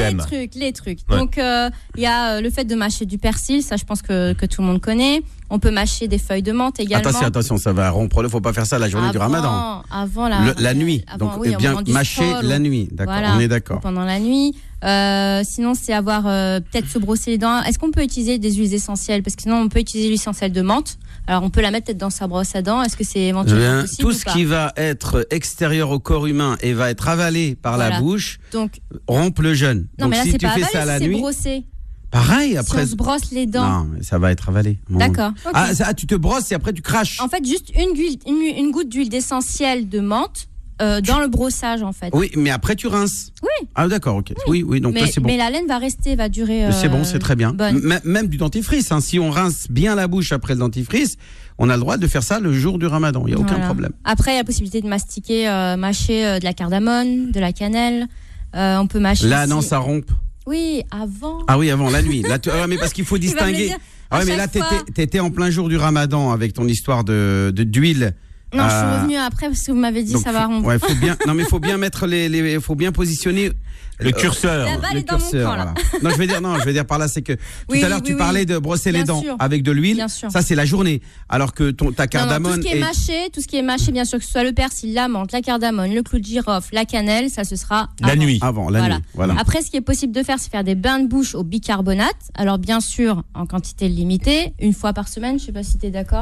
les trucs. Ouais. Donc, il y a le fait de mâcher du persil, ça je pense que tout le monde connaît. On peut mâcher des feuilles de menthe également. Attention, ça va rompre. Il ne faut pas faire ça la journée du Ramadan. Avant la nuit. Donc, bien mâcher la nuit. D'accord, on est d'accord. Pendant la nuit. Sinon, c'est avoir peut-être se brosser les dents. Est-ce qu'on peut utiliser des huiles essentielles? Parce que sinon, on peut utiliser l'huile essentielle de menthe. Alors, on peut la mettre peut-être dans sa brosse à dents. Est-ce que c'est éventuellement possible? Tout ce qui va être extérieur au corps humain et va être avalé par la bouche, rompt le jeûne. Non, mais là, si c'est tu pas fais avalé, ça la nuit, brossé. Pareil, après. Si on se brosse les dents. Non, mais ça va être avalé. Bon. D'accord. Okay. Tu te brosses et après tu craches. En fait, juste une goutte d'huile essentielle de menthe. Dans le brossage en fait. Oui, mais après tu rinces. Oui. Ah d'accord, ok. Oui, donc là c'est bon. Mais la laine va durer. C'est bon, c'est très bien. Même du dentifrice. Si on rince bien la bouche après le dentifrice, on a le droit de faire ça le jour du Ramadan. Il n'y a aucun problème. Après, il y a la possibilité de mastiquer, mâcher de la cardamone, de la cannelle. On peut mâcher. Là, non, ça rompt. Oui, avant. Ah oui, avant la nuit. Là, mais parce qu'il faut distinguer. Mais là, t'étais en plein jour du Ramadan avec ton histoire d'huile. Non, je suis revenue après parce que vous m'avez dit ça va rompre. Ouais, faut bien mettre faut bien positionner le curseur. La balle est dans mon camp, là. Non, je veux dire par là, c'est que tout à l'heure tu parlais de brosser les dents avec de l'huile. Ça, c'est la journée. Alors que ta cardamone. Tout ce qui est mâché, bien sûr, que ce soit le persil, la menthe, la cardamone, le clou de girofle, la cannelle, ça ce sera la nuit. Avant la nuit. Voilà. Après, ce qui est possible de faire, c'est faire des bains de bouche au bicarbonate. Alors, bien sûr, en quantité limitée, une fois par semaine. Je sais pas si tu es d'accord.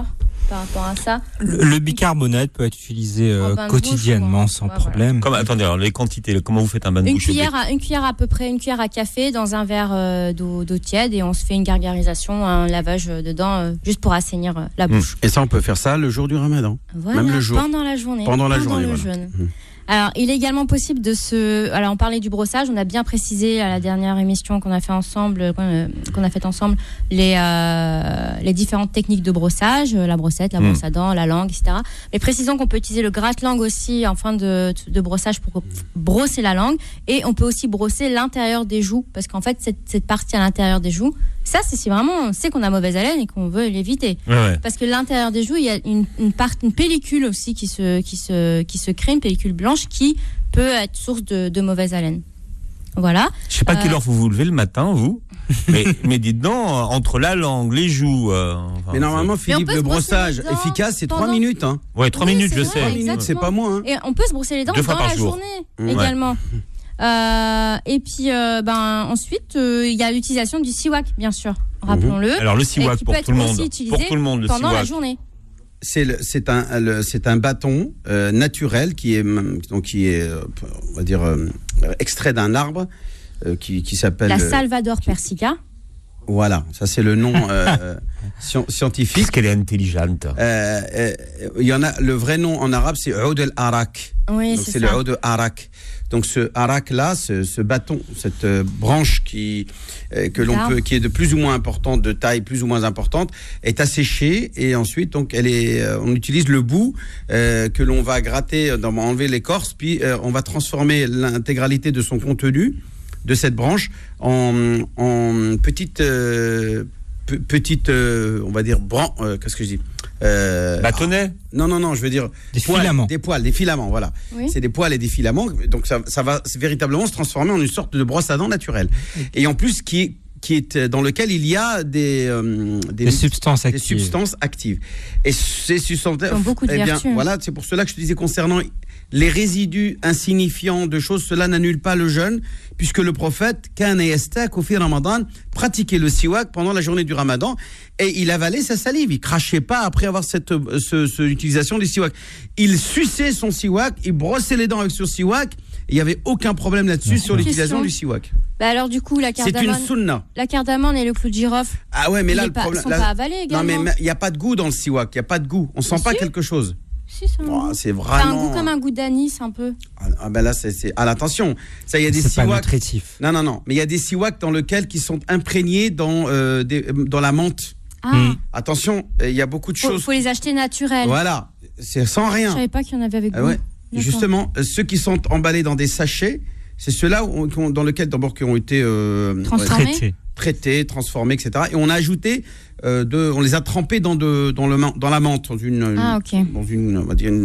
par rapport à ça. Le bicarbonate peut être utilisé quotidiennement sans problème. Attendez, alors les quantités, comment vous faites un bain de bouche? Une cuillère à peu près, une cuillère à café dans un verre d'eau tiède et on se fait une gargarisation, un lavage dedans juste pour assainir la bouche. Et ça, on peut faire ça le jour du Ramadan. Voilà, même le jour. Pendant la journée. Pendant le voilà. jeûne. Alors, il est également possible alors, on parlait du brossage. On a bien précisé à la dernière émission qu'on a fait ensemble, les différentes techniques de brossage, la brossette, la brosse à dents, la langue, etc. Mais précisons qu'on peut utiliser le gratte-langue aussi en fin de brossage pour brosser la langue. Et on peut aussi brosser l'intérieur des joues. Parce qu'en fait, cette partie à l'intérieur des joues, ça, c'est si vraiment on sait qu'on a mauvaise haleine et qu'on veut l'éviter. Ouais. Parce que l'intérieur des joues, il y a une pellicule aussi qui se crée, une pellicule blanche qui peut être source de mauvaise haleine. Voilà. Je sais pas quelle heure vous levez le matin, vous. mais dites donc, entre la langue, les joues. Mais normalement, Philippe, le brossage efficace, c'est 3 minutes. Hein. Ouais, 3 minutes, je sais. 3 minutes, c'est pas moins. Hein. Et on peut se brosser les dents 2 fois dans par la jour. journée également. Et puis, ensuite, il y a l'utilisation du siwak, bien sûr. Rappelons-le. Alors le siwak pour tout le monde. Pour tout le monde, le pendant siwak. la journée. C'est un bâton naturel qui est on va dire extrait d'un arbre qui s'appelle la Salvador persica. Voilà, ça c'est le nom scientifique. Qu'est-ce qu'elle est intelligente. Il y en a, le vrai nom en arabe c'est Oud el-Arak. Oui, donc c'est le Oud el-Arak. Donc ce arak là, ce bâton, cette branche qui est de plus ou moins importante, de taille plus ou moins importante, est asséchée et ensuite donc on utilise le bout que l'on va gratter, enlever l'écorce, puis on va transformer l'intégralité de son contenu de cette branche en petite on va dire qu'est-ce que je dis bâtonnet. Non, je veux dire des filaments, voilà. Oui. C'est des poils et des filaments, donc ça va véritablement se transformer en une sorte de brosse à dents naturelle. Et en plus qui est dans lequel il y a des substances actives. Et ces substances ont beaucoup de vertus. Voilà, c'est pour cela que je te disais concernant les résidus insignifiants de choses, cela n'annule pas le jeûne, puisque le prophète kana yastaku fi Ramadan pratiquait le siwak pendant la journée du Ramadan et il avalait sa salive, il crachait pas après avoir cette utilisation du siwak. Il suçait son siwak, il brossait les dents avec son siwak, il n'y avait aucun problème là-dessus sur l'utilisation du siwak. Alors du coup, la cardamone, c'est une sunna. La cardamone et le clou de girofle. Ah ouais, mais là le problème, sont pas avalés également. Non mais il n'y a pas de goût dans le siwak, il n'y a pas de goût, on sent pas quelque chose. Si, c'est vraiment. un goût comme un goût d'anis un peu. Là c'est à l'attention. Ça, il y a des siwaks. Pas nutritif. Non, mais il y a des siwaks dans lesquels qui sont imprégnés dans la menthe. Attention, il y a beaucoup de choses. Faut les acheter naturels. Voilà, c'est sans rien. Je savais pas qu'il y en avait avec goût. Ouais. Justement, ceux qui sont emballés dans des sachets, c'est ceux-là dans lesquels d'abord qui ont été traités, transformés, etc. Et on a ajouté on les a trempés dans la menthe, dans on va dire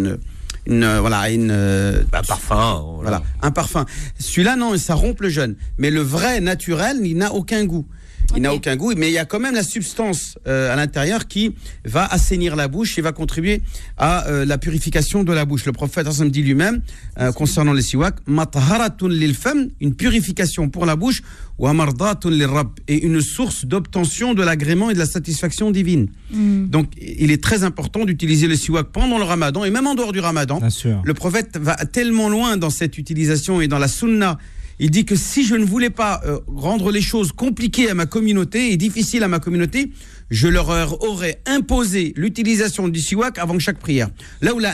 un parfum. Voilà, un parfum. Celui-là, non, ça rompt le jeûne. Mais le vrai naturel, il n'a aucun goût. Il n'a aucun goût, mais il y a quand même la substance à l'intérieur qui va assainir la bouche et va contribuer à la purification de la bouche. Le prophète Hassan dit lui-même, concernant les siwak, matharatun lil fam, une purification pour la bouche, wa mardatun lil rabb, et une source d'obtention de l'agrément et de la satisfaction divine. Donc, il est très important d'utiliser le siwak pendant le Ramadan et même en dehors du Ramadan. Bien sûr. Le prophète va tellement loin dans cette utilisation et dans la sunna. Il dit que si je ne voulais pas rendre les choses compliquées à ma communauté et difficiles à ma communauté, je leur aurais imposé l'utilisation du siwak avant chaque prière. Donc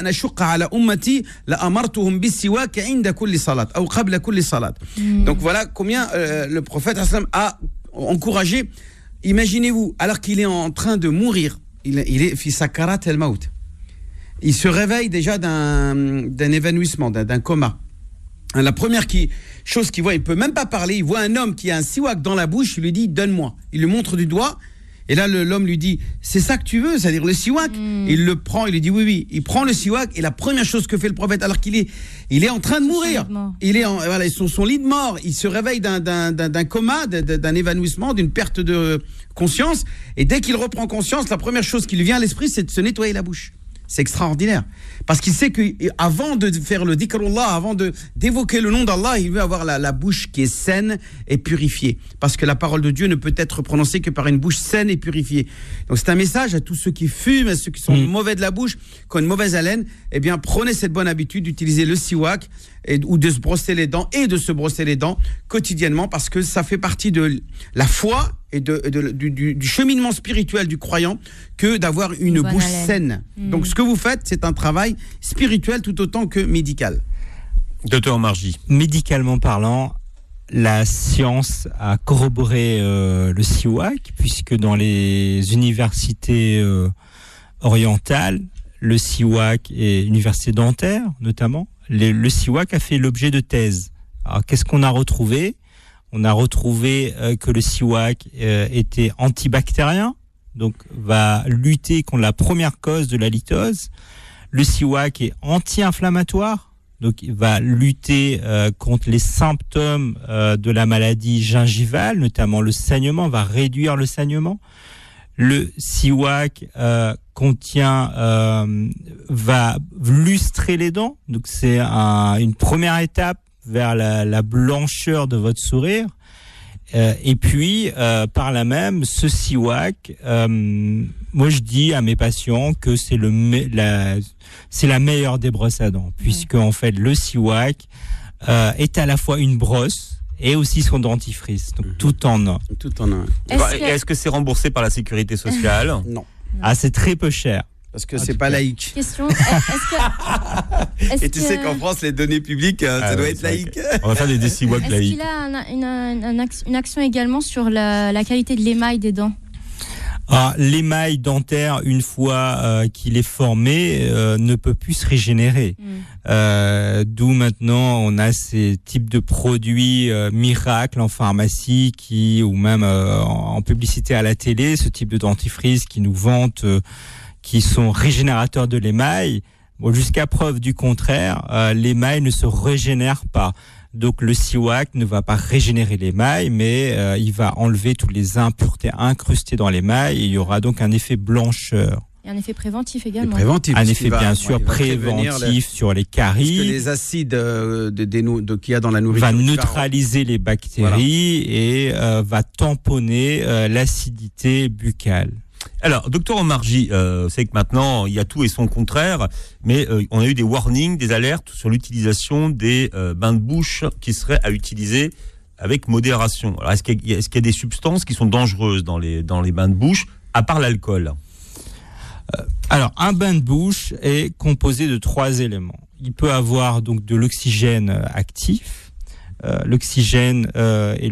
voilà combien le prophète a encouragé. Imaginez-vous, alors qu'il est en train de mourir, il est fi sakarat el maut. Il se réveille déjà d'un évanouissement, d'un coma. La première chose qu'il voit, il peut même pas parler, il voit un homme qui a un siwak dans la bouche, il lui dit donne-moi. Il lui montre du doigt et là l'homme lui dit c'est ça que tu veux, c'est-à-dire le siwak. Il le prend, il lui dit oui, il prend le siwak et la première chose que fait le prophète alors qu'il est en train de mourir, il est son lit de mort, il se réveille d'un coma, d'un évanouissement, d'une perte de conscience et dès qu'il reprend conscience, la première chose qui lui vient à l'esprit c'est de se nettoyer la bouche. c'est extraordinaire. Parce qu'il sait qu'avant de faire le dhikrullah, avant d'évoquer le nom d'Allah, il veut avoir la bouche qui est saine et purifiée. Parce que la parole de Dieu ne peut être prononcée que par une bouche saine et purifiée. Donc c'est un message à tous ceux qui fument, à ceux qui sont mauvais de la bouche, qui ont une mauvaise haleine. Eh bien, prenez cette bonne habitude d'utiliser le siwak ou de se brosser les dents quotidiennement, parce que ça fait partie de la foi et du cheminement spirituel du croyant que d'avoir une bouche saine. Donc ce que vous faites, c'est un travail spirituel tout autant que médical. Docteur Omarjee. Médicalement parlant, la science a corroboré le siwak, puisque dans les universités orientales, le siwak et universités dentaires notamment, le siwak a fait l'objet de thèses. Alors qu'est-ce qu'on a retrouvé ? On a retrouvé que le siwak était antibactérien, donc va lutter contre la première cause de la litose. Le siwak est anti-inflammatoire, donc il va lutter contre les symptômes de la maladie gingivale, notamment le saignement, va réduire le saignement. Le siwak va lustrer les dents, donc c'est une première étape vers la blancheur de votre sourire. Et puis, par là même, ce siwak, moi je dis à mes patients que c'est la meilleure des brosses à dents, puisque en fait le siwak est à la fois une brosse et aussi son dentifrice, donc tout en un. Est-ce que c'est remboursé par la sécurité sociale ? Non. Ah, c'est très peu cher. Parce que c'est pas laïque. Question. Et tu sais qu'en France, les données publiques, ça doit être laïque. On va faire des siwaks laïques. Est-ce qu'il a une action également sur la qualité de l'émail des dents ? L'émail dentaire, une fois qu'il est formé, ne peut plus se régénérer. D'où maintenant on a ces types de produits miracles en pharmacie ou même en publicité à la télé, ce type de dentifrice qui nous vantent qui sont régénérateurs de l'émail. Bon, jusqu'à preuve du contraire, l'émail ne se régénère pas. Donc le siwak ne va pas régénérer l'émail, mais il va enlever toutes les impuretés incrustées dans l'émail et il y aura donc un effet blancheur. Et un effet préventif également. Un effet bien sûr préventif sur les caries. Parce que les acides qu'il y a dans la nourriture va neutraliser les bactéries et va tamponner l'acidité buccale. Alors, docteur Omarjee, c'est que maintenant, il y a tout et son contraire, mais on a eu des warnings, des alertes sur l'utilisation des bains de bouche qui seraient à utiliser avec modération. Alors, est-ce qu'il y a des substances qui sont dangereuses dans les bains de bouche, à part l'alcool ? Alors, un bain de bouche est composé de 3 éléments. Il peut avoir donc de l'oxygène actif. L'oxygène est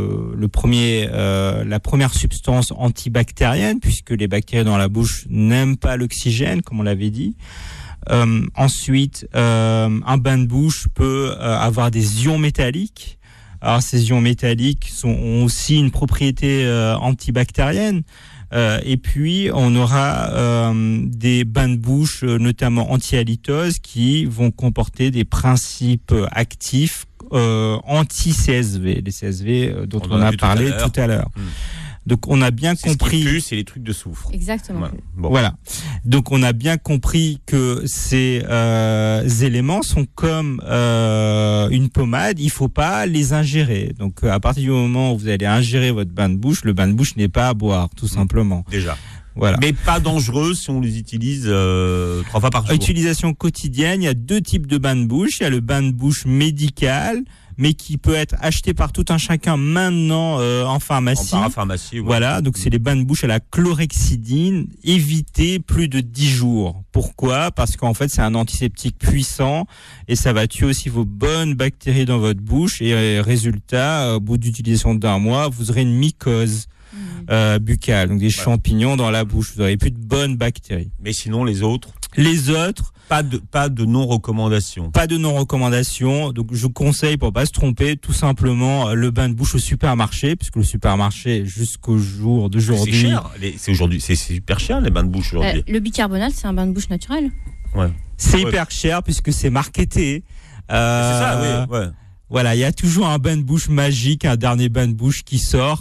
la première substance antibactérienne, puisque les bactéries dans la bouche n'aiment pas l'oxygène, comme on l'avait dit. Ensuite, un bain de bouche peut avoir des ions métalliques. Alors, ces ions métalliques ont aussi une propriété antibactérienne. Et puis, on aura des bains de bouche, notamment anti-halitose, qui vont comporter des principes actifs anti-CSV, les CSV dont on a parlé tout à l'heure. Donc on a bien compris. Ce qui pue, c'est les trucs de soufre. Exactement. Ouais. Bon. Voilà. Donc on a bien compris que ces éléments sont comme une pommade. Il faut pas les ingérer. Donc à partir du moment où vous allez ingérer votre bain de bouche, le bain de bouche n'est pas à boire, tout simplement. Déjà. Voilà. Mais pas dangereux si on les utilise 3 fois par jour. Utilisation quotidienne, il y a 2 types de bains de bouche. Il y a le bain de bouche médical, mais qui peut être acheté par tout un chacun maintenant en pharmacie. En parapharmacie, ouais. Voilà, donc c'est les bains de bouche à la chlorhexidine. Évitez plus de 10 jours. Pourquoi ? Parce qu'en fait, c'est un antiseptique puissant et ça va tuer aussi vos bonnes bactéries dans votre bouche. Et résultat, au bout d'utilisation d'1 mois, vous aurez une mycose buccale, donc des champignons dans la bouche. Vous n'aurez plus de bonnes bactéries. Mais sinon, les autres, pas de non-recommandation. Pas de non-recommandation. Donc, je conseille, pour pas se tromper, tout simplement le bain de bouche au supermarché, puisque le supermarché, jusqu'au jour d'aujourd'hui. C'est cher. C'est super cher, les bains de bouche aujourd'hui. Le bicarbonate, c'est un bain de bouche naturel. Ouais. C'est hyper cher, puisque c'est marketé. C'est ça, oui. Ouais. Voilà, il y a toujours un bain de bouche magique, un dernier bain de bouche qui sort.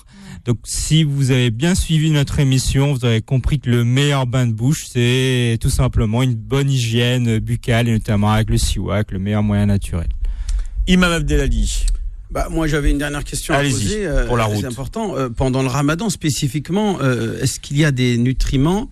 Donc, si vous avez bien suivi notre émission, vous aurez compris que le meilleur bain de bouche, c'est tout simplement une bonne hygiène buccale, et notamment avec le siwak, le meilleur moyen naturel. Imam Abdelali. Moi, j'avais une dernière question à poser. Pour la route. C'est important. Pendant le ramadan spécifiquement, est-ce qu'il y a des nutriments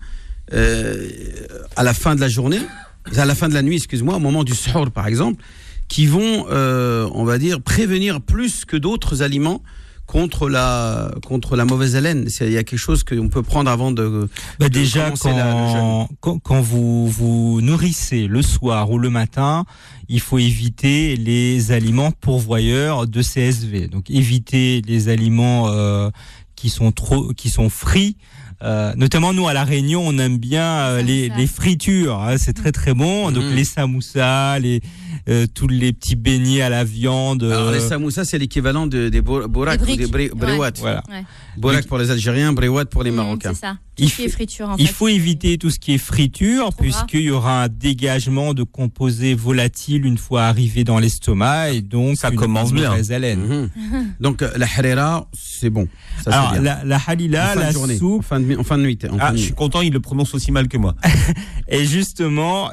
à la fin de la journée, à la fin de la nuit, excuse-moi, au moment du suhour par exemple, qui vont, on va dire, prévenir plus que d'autres aliments contre la mauvaise haleine? Il y a quelque chose qu'on peut prendre avant de déjà, commencer le jeûne. quand vous vous nourrissez le soir ou le matin, il faut éviter les aliments pourvoyeurs de CSV. Donc, éviter les aliments qui sont frits. Notamment nous à La Réunion, on aime bien les fritures, hein, c'est très très bon. Donc les samoussas, tous les petits beignets à la viande. Alors les samoussas, c'est l'équivalent des borak ou des brewat. Voilà. Ouais. Borak pour les Algériens, brewat pour les Marocains. C'est ça. Tout ce qui est friture, en fait. Il faut éviter tout ce qui est friture, Trop puisqu'il y aura un dégagement de composés volatiles une fois arrivé dans l'estomac, et donc ça commence bien. Mauvaise haleine. Donc la harira, c'est bon. Ça, Alors c'est bien. la halila, la soupe, en fin de nuit. Je suis content, il le prononce aussi mal que moi. est justement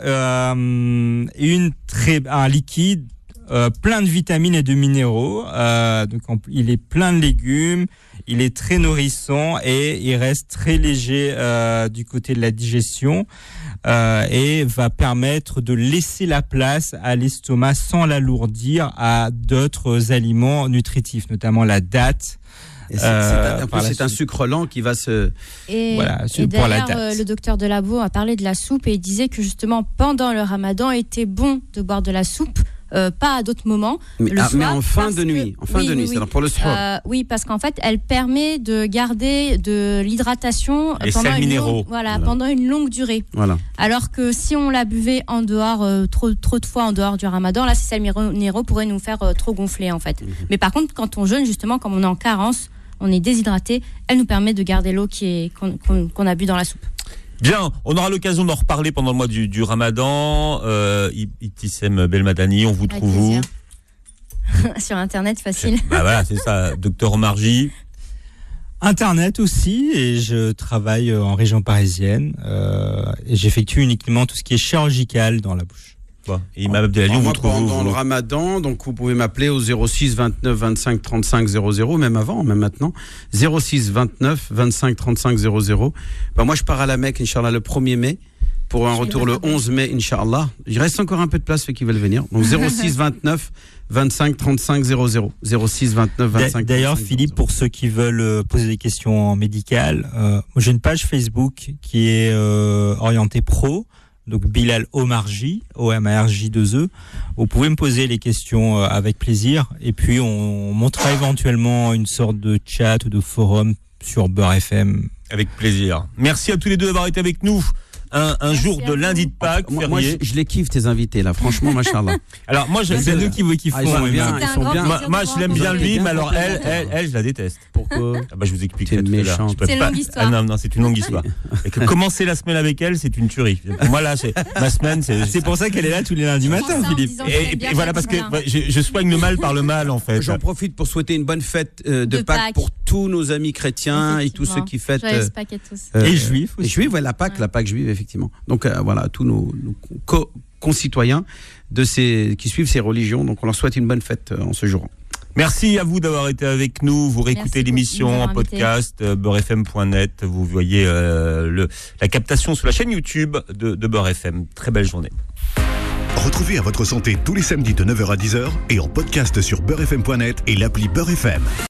un liquide plein de vitamines et de minéraux. Donc il est plein de légumes, il est très nourrissant et il reste très léger du côté de la digestion et va permettre de laisser la place à l'estomac sans l'alourdir à d'autres aliments nutritifs, notamment la date. Et c'est un sucre lent qui va se... Et pour la d'ailleurs, date. le docteur Delabo a parlé de la soupe et il disait que justement pendant le ramadan, il était bon de boire de la soupe. Pas à d'autres moments. Mais en fin de nuit. C'est-à-dire pour le soir. Oui, parce qu'en fait, elle permet de garder de l'hydratation pendant une longue durée. Voilà. Alors que si on la buvait en dehors, trop de fois en dehors du ramadan, là, ces sels minéraux pourraient nous faire trop gonfler, en fait. Mais par contre, quand on jeûne, justement, comme on est en carence, on est déshydraté, elle nous permet de garder l'eau qu'on a bu dans la soupe. Bien, on aura l'occasion d'en reparler pendant le mois du Ramadan. Ibtissem Belmadani, on vous trouve où? Sur Internet, facile. Voilà, c'est ça. Docteur Omar J. Internet aussi, et je travaille en région parisienne et j'effectue uniquement tout ce qui est chirurgical dans la bouche. Bon. Et Imam Abdelali, on vous trouve pendant le Ramadan, donc vous pouvez m'appeler au 06 29 25 35 00, même avant, même maintenant. 06 29 25 35 00. Moi, je pars à la Mecque, Inch'Allah, le 1er mai, pour un retour le 11 mai, Inch'Allah. Il reste encore un peu de place, ceux qui veulent venir. Donc 06 29 25 35 00. 06 29 25 D'ailleurs, 35 Philippe, 00. pour ceux qui veulent poser des questions médicales, j'ai une page Facebook qui est orientée pro. Donc Bilal Omarji, OMARJ2E. Vous pouvez me poser les questions avec plaisir. Et puis on montera éventuellement une sorte de chat ou de forum sur Beurre FM. Avec plaisir. Merci à tous les deux d'avoir été avec nous. Un jour de lundi de Pâques, moi je les kiffe tes invités là, franchement, machallah. Alors moi C'est nous qui vous kiffons. ils sont bien, ils sont bien. Moi je l'aime bien lui, mais alors elle je la déteste. Pourquoi? Je vous explique T'es tout à l'heure. méchante. Je peux C'est une pas- longue histoire. non, c'est une longue histoire. Et que commencer la semaine avec elle, c'est une tuerie. Pour moi là, ma semaine, C'est pour ça qu'elle est là tous les lundis matins, Philippe. Et voilà, parce que je soigne le mal par le mal en fait. J'en profite pour souhaiter une bonne fête de Pâques pour tous nos amis chrétiens et tous ceux qui fêtent. Joyeuses Pâques à tous. Et juifs aussi. Et juifs, la Pâques juive, effectivement. Donc voilà, tous nos concitoyens qui suivent ces religions. Donc on leur souhaite une bonne fête en ce jour. Merci à vous d'avoir été avec nous. Vous réécoutez Merci l'émission beaucoup de nous en avoir podcast beurrefm.net. Vous voyez la captation sur la chaîne YouTube de Beurre FM. Très belle journée. Retrouvez À Votre Santé tous les samedis de 9h à 10h et en podcast sur beurrefm.net et l'appli Beurre FM.